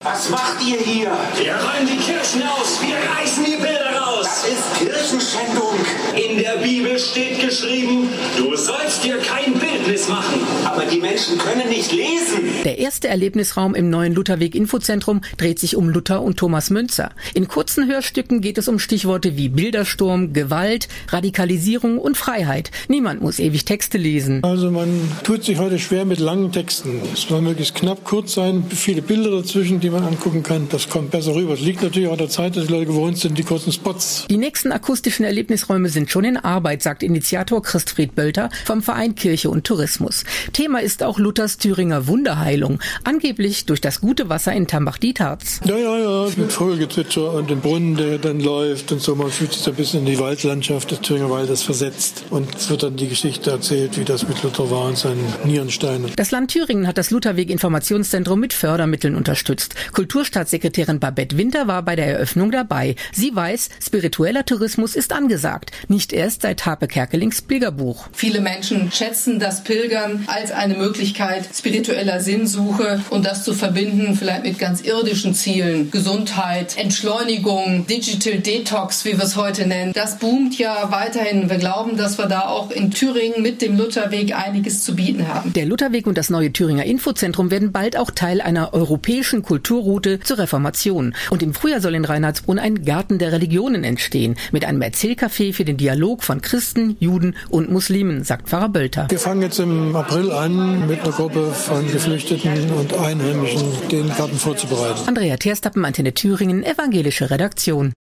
Was macht ihr hier? Wir räumen die Kirchen aus, wir reißen die Bilder raus. Das ist Kirchenschändung. In der Bibel steht geschrieben, du sollst dir kein Bildnis machen. Aber die Menschen können nicht lesen. Der erste Erlebnisraum im neuen Lutherweg-Infozentrum dreht sich um Luther und Thomas Müntzer. In kurzen Hörstücken geht es um Stichworte wie Bildersturm, Gewalt, Radikalisierung und Freiheit. Niemand muss ewig Texte lesen. Also man tut sich heute schwer mit langen Texten. Es soll möglichst knapp, kurz sein, viele Bilder dazwischen, die man angucken kann. Das kommt besser rüber. Es liegt natürlich auch an der Zeit, dass die Leute gewohnt sind, die kurzen Spots. Die nächsten akustischen Erlebnisräume sind schon in Arbeit, sagt Initiator Christfried Bölter vom Verein Kirche und Tourismus. Thema ist auch Luthers Thüringer Wunderheilung, angeblich durch das gute Wasser in Tambach-Dietharz. Ja, mit Vogelgezwitscher und dem Brunnen, der dann läuft und so. Man fühlt sich ein bisschen in die Waldlandschaft des Thüringer Waldes versetzt. Und es wird dann die Geschichte erzählt, wie das mit Luther war und seinen Nierensteinen. Das Land Thüringen hat das Lutherweg-Informationszentrum mit Fördermitteln unterstützt. Kulturstaatssekretärin Babette Winter war bei der Eröffnung dabei. Sie weiß, spiritueller Tourismus ist angesagt. Nicht erst seit Harpe Kerkelings Pilgerbuch. Viele Menschen schätzen das Pilgern als eine Möglichkeit spiritueller Sinnsuche und das zu verbinden vielleicht mit ganz irdischen Zielen. Gesundheit, Entschleunigung, Digital Detox, wie wir es heute nennen. Das boomt ja weiterhin. Wir glauben, dass wir da auch in Thüringen mit dem Lutherweg einiges zu bieten haben. Der Lutherweg und das neue Thüringer Infozentrum werden bald auch Teil einer europäischen Kulturroute zur Reformation. Und im Frühjahr soll in Reinhardsbrunn ein Garten der Religionen entstehen, mit einem Erzählcafé für den Dialog von Christen, Juden und Muslimen, sagt Pfarrer Bölter. Wir fangen jetzt im April an, mit einer Gruppe von Geflüchteten und Einheimischen den Garten vorzubereiten. Andrea Terstappen, Antenne Thüringen, evangelische Redaktion.